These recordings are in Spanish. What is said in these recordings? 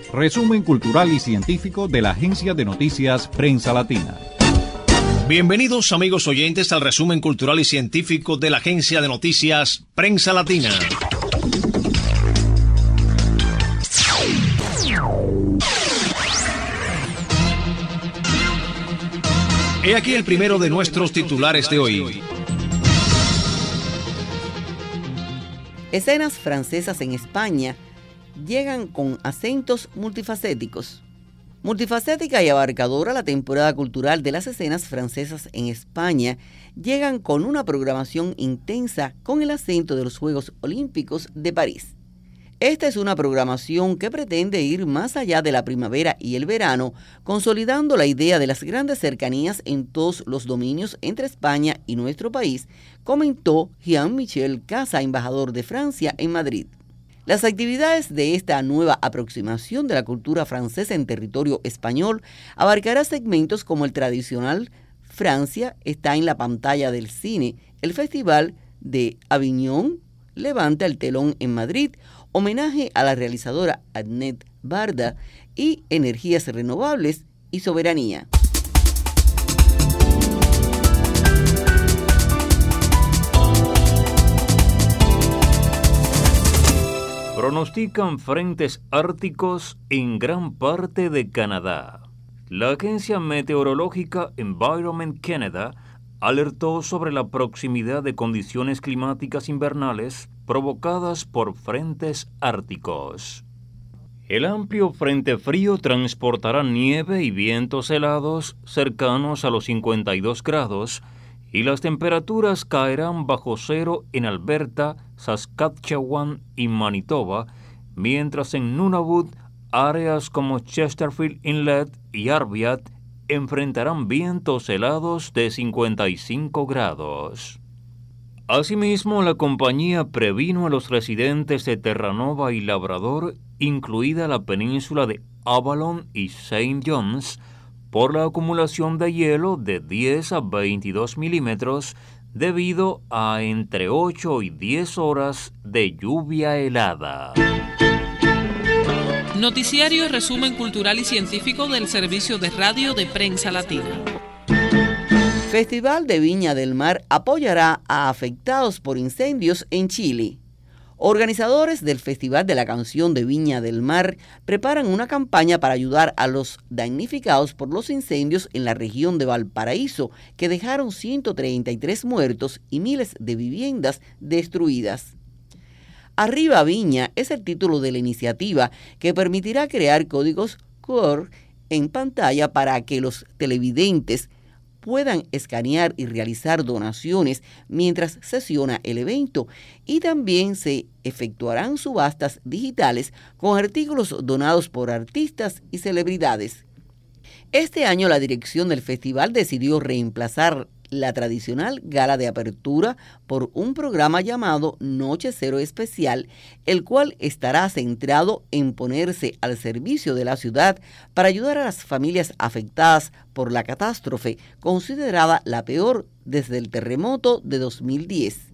Resumen cultural y científico de la agencia de noticias Prensa Latina. Bienvenidos amigos oyentes al resumen cultural y científico de la agencia de noticias Prensa Latina. He aquí el primero de nuestros titulares de hoy. Escenas francesas en España llegan con acentos multifacéticos. Multifacética y abarcadora, la temporada cultural de las escenas francesas en España llegan con una programación intensa con el acento de los Juegos Olímpicos de París. Esta es una programación que pretende ir más allá de la primavera y el verano, consolidando la idea de las grandes cercanías en todos los dominios entre España y nuestro país, comentó Jean-Michel Casa, embajador de Francia en Madrid. Las actividades de esta nueva aproximación de la cultura francesa en territorio español abarcará segmentos como el tradicional Francia está en la pantalla del cine, el Festival de Avignon levanta el telón en Madrid, homenaje a la realizadora Agnès Varda y energías renovables y soberanía. Pronostican frentes árticos en gran parte de Canadá. La agencia meteorológica Environment Canada alertó sobre la proximidad de condiciones climáticas invernales provocadas por frentes árticos. El amplio frente frío transportará nieve y vientos helados cercanos a los 52 grados y las temperaturas caerán bajo cero en Alberta, Saskatchewan y Manitoba, mientras en Nunavut, áreas como Chesterfield Inlet y Arviat enfrentarán vientos helados de 55 grados. Asimismo, la compañía previno a los residentes de Terranova y Labrador, incluida la península de Avalon y St. John's, por la acumulación de hielo de 10 a 22 milímetros debido a entre 8 y 10 horas de lluvia helada. Noticiario resumen cultural y científico del Servicio de Radio de Prensa Latina. Festival de Viña del Mar apoyará a afectados por incendios en Chile. Organizadores del Festival de la Canción de Viña del Mar preparan una campaña para ayudar a los damnificados por los incendios en la región de Valparaíso, que dejaron 133 muertos y miles de viviendas destruidas. Arriba Viña es el título de la iniciativa que permitirá crear códigos QR en pantalla para que los televidentes puedan escanear y realizar donaciones mientras sesiona el evento, y también se efectuarán subastas digitales con artículos donados por artistas y celebridades. Este año la dirección del festival decidió reemplazar la tradicional gala de apertura por un programa llamado Noche Cero Especial, el cual estará centrado en ponerse al servicio de la ciudad para ayudar a las familias afectadas por la catástrofe, considerada la peor desde el terremoto de 2010.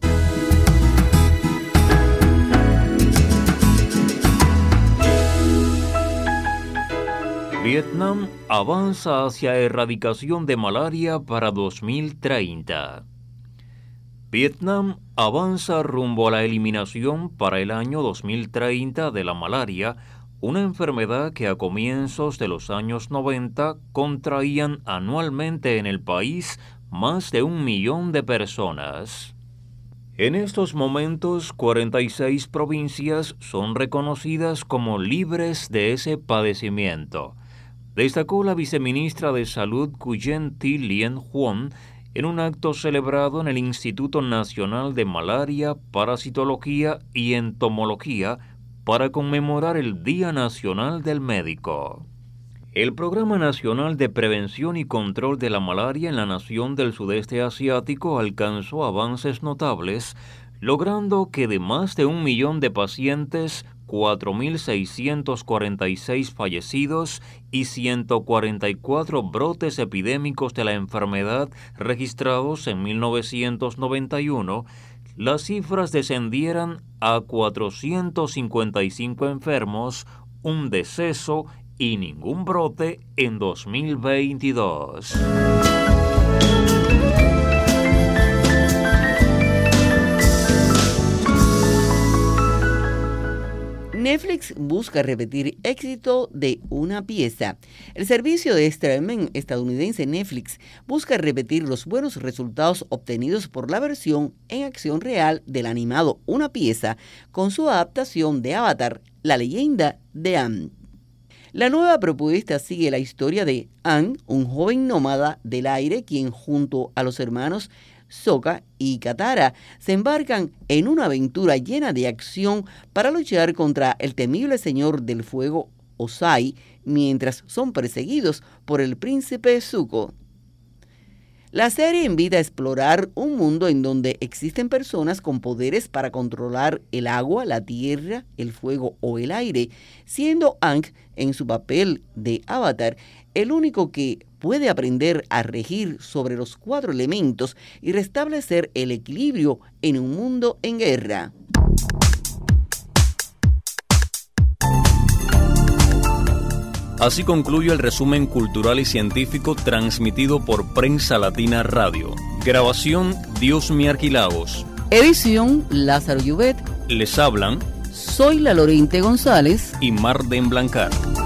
Vietnam avanza hacia erradicación de malaria para 2030. Vietnam avanza rumbo a la eliminación para el año 2030 de la malaria, una enfermedad que a comienzos de los años 90 contraían anualmente en el país más de 1 millón de personas. En estos momentos, 46 provincias son reconocidas como libres de ese padecimiento, destacó la viceministra de Salud Nguyen Thi Lien Huon en un acto celebrado en el Instituto Nacional de Malaria, Parasitología y Entomología para conmemorar el Día Nacional del Médico. El Programa Nacional de Prevención y Control de la Malaria en la nación del sudeste asiático alcanzó avances notables, logrando que de más de 1 millón de pacientes, 4.646 fallecidos y 144 brotes epidémicos de la enfermedad registrados en 1991, las cifras descendieran a 455 enfermos, un deceso y ningún brote en 2022. Netflix busca repetir éxito de una pieza. El servicio de streaming estadounidense Netflix busca repetir los buenos resultados obtenidos por la versión en acción real del animado Una pieza con su adaptación de Avatar, la leyenda de Aang. La nueva propuesta sigue la historia de Aang, un joven nómada del aire quien junto a los hermanos Sokka y Katara se embarcan en una aventura llena de acción para luchar contra el temible señor del fuego Ozai mientras son perseguidos por el príncipe Zuko. La serie invita a explorar un mundo en donde existen personas con poderes para controlar el agua, la tierra, el fuego o el aire, siendo Aang, en su papel de Avatar, el único que puede aprender a regir sobre los 4 elementos y restablecer el equilibrio en un mundo en guerra. Así concluye el resumen cultural y científico transmitido por Prensa Latina Radio. Grabación Diosmi Arquilaos. Edición Lázaro Llobet. Les hablan Soy la Lorente González y Marden Blancar.